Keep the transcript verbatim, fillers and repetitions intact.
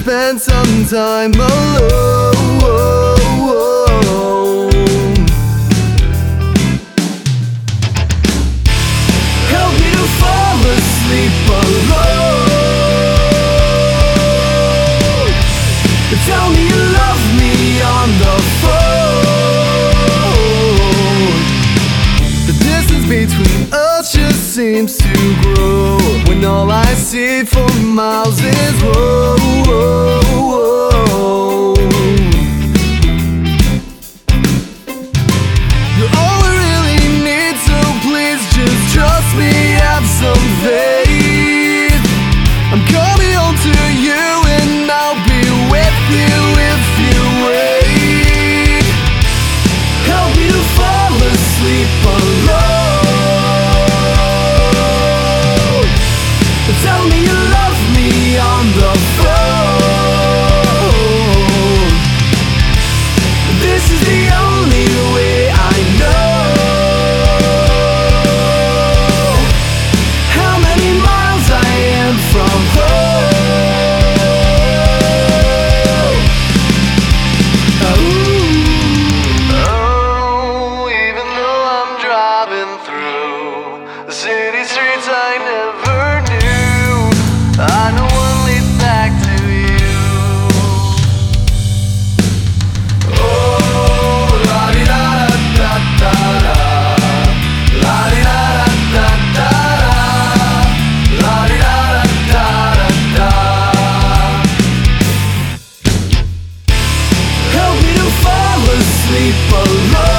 spend some time alone. Help me to fall asleep alone. Tell me you love me on the phone. The distance between us just seems to grow when all I see for miles is road. You're all I really need, so please just trust me, have some faith. I'm coming home to you and I'll be with you if you wait. Help me to fall asleep alone. Tell me you love me on the phone. This is the only way I know. How many miles I am from home. Oh, oh, even though I'm driving through the city streets I never knew, I know one leads back to you. Oh, la-di-da-da-da-da-da, la-di-da-da-da-da-da, la-di-da-da-da-da-da. Help me to fall asleep alone.